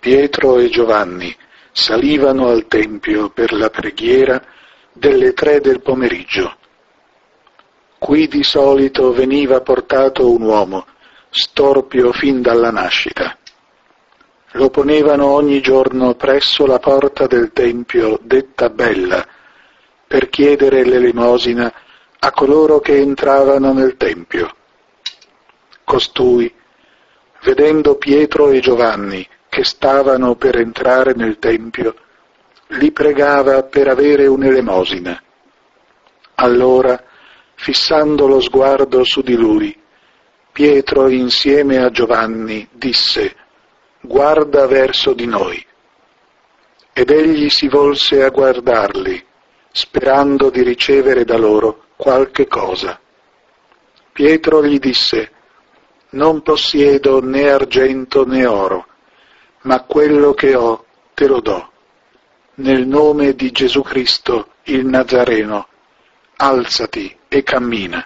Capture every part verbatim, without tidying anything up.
Pietro e Giovanni salivano al Tempio per la preghiera delle tre del pomeriggio. Qui di solito veniva portato un uomo, storpio fin dalla nascita. Lo ponevano ogni giorno presso la porta del Tempio, detta Bella, per chiedere l'elemosina a coloro che entravano nel Tempio. Costui, vedendo Pietro e Giovanni che stavano per entrare nel Tempio, li pregava per avere un'elemosina. Allora, fissando lo sguardo su di lui, Pietro insieme a Giovanni disse: «Guarda verso di noi». Ed egli si volse a guardarli, sperando di ricevere da loro qualche cosa. Pietro gli disse: «Non possiedo né argento né oro, ma quello che ho te lo do. Nel nome di Gesù Cristo, il Nazareno, alzati e cammina».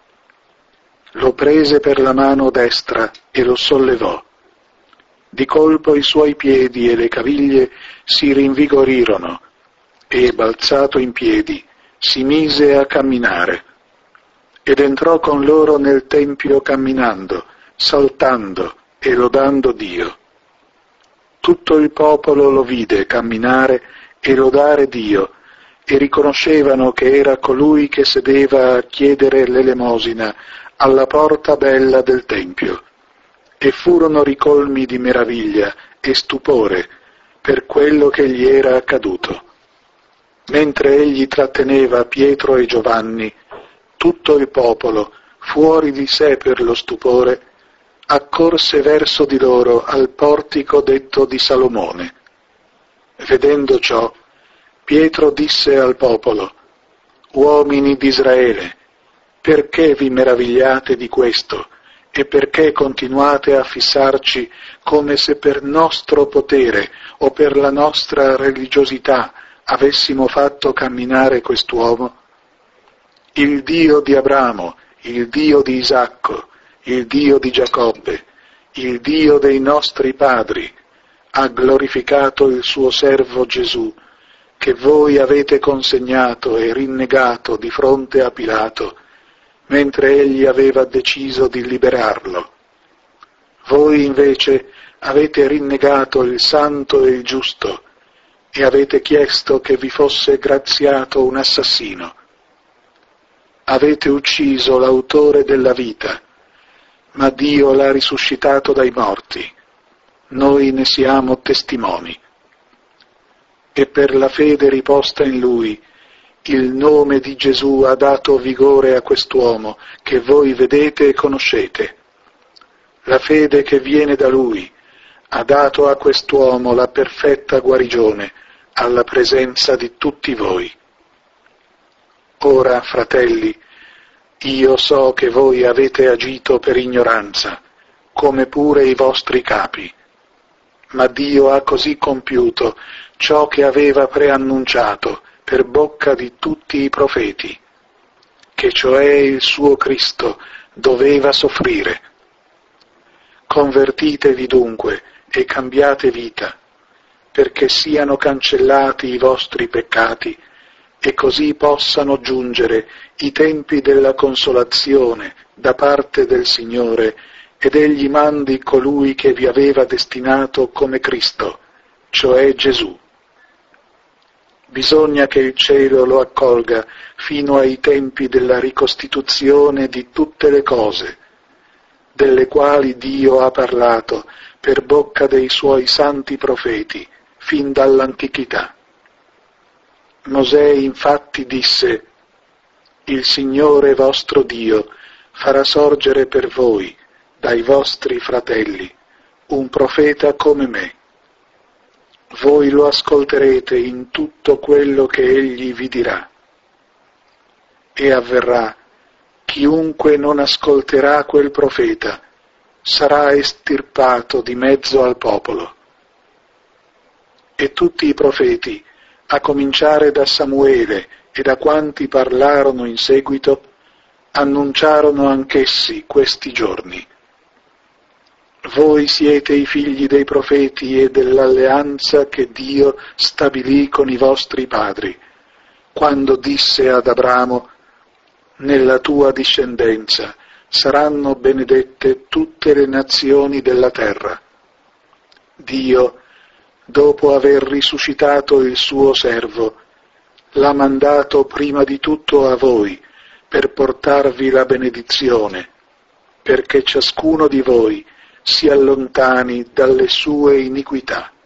Lo prese per la mano destra e lo sollevò. Di colpo i suoi piedi e le caviglie si rinvigorirono e, balzato in piedi, si mise a camminare. Ed entrò con loro nel Tempio camminando, saltando e lodando Dio. Tutto il popolo lo vide camminare e lodare Dio, e riconoscevano che era colui che sedeva a chiedere l'elemosina alla porta bella del Tempio, e furono ricolmi di meraviglia e stupore per quello che gli era accaduto. Mentre egli tratteneva Pietro e Giovanni, tutto il popolo, fuori di sé per lo stupore, accorse verso di loro al portico detto di Salomone. Vedendo ciò, Pietro disse al popolo: «Uomini di Israele, perché vi meravigliate di questo, e perché continuate a fissarci come se per nostro potere o per la nostra religiosità avessimo fatto camminare quest'uomo? Il Dio di Abramo, il Dio di Isacco, il Dio di Giacobbe, il Dio dei nostri padri, ha glorificato il suo servo Gesù, che voi avete consegnato e rinnegato di fronte a Pilato, mentre egli aveva deciso di liberarlo. Voi invece avete rinnegato il santo e il giusto, e avete chiesto che vi fosse graziato un assassino. Avete ucciso l'autore della vita, ma Dio l'ha risuscitato dai morti. Noi ne siamo testimoni. E per la fede riposta in Lui, il nome di Gesù ha dato vigore a quest'uomo che voi vedete e conoscete. La fede che viene da Lui ha dato a quest'uomo la perfetta guarigione alla presenza di tutti voi. Ora, fratelli, io so che voi avete agito per ignoranza, come pure i vostri capi, ma Dio ha così compiuto ciò che aveva preannunciato per bocca di tutti i profeti, che cioè il suo Cristo doveva soffrire. Convertitevi dunque e cambiate vita, perché siano cancellati i vostri peccati e così possano giungere i tempi della consolazione da parte del Signore, ed egli mandi colui che vi aveva destinato come Cristo, cioè Gesù. Bisogna che il cielo lo accolga fino ai tempi della ricostituzione di tutte le cose, delle quali Dio ha parlato per bocca dei suoi santi profeti fin dall'antichità. Mosè infatti disse: «Il Signore vostro Dio farà sorgere per voi, dai vostri fratelli, un profeta come me. Voi lo ascolterete in tutto quello che egli vi dirà. E avverrà, chiunque non ascolterà quel profeta sarà estirpato di mezzo al popolo». E tutti i profeti, a cominciare da Samuele e da quanti parlarono in seguito, annunciarono anch'essi questi giorni. Voi siete i figli dei profeti e dell'alleanza che Dio stabilì con i vostri padri, quando disse ad Abramo: nella tua discendenza saranno benedette tutte le nazioni della terra. Dio, dopo aver risuscitato il suo servo, l'ha mandato prima di tutto a voi per portarvi la benedizione, perché ciascuno di voi si allontani dalle sue iniquità.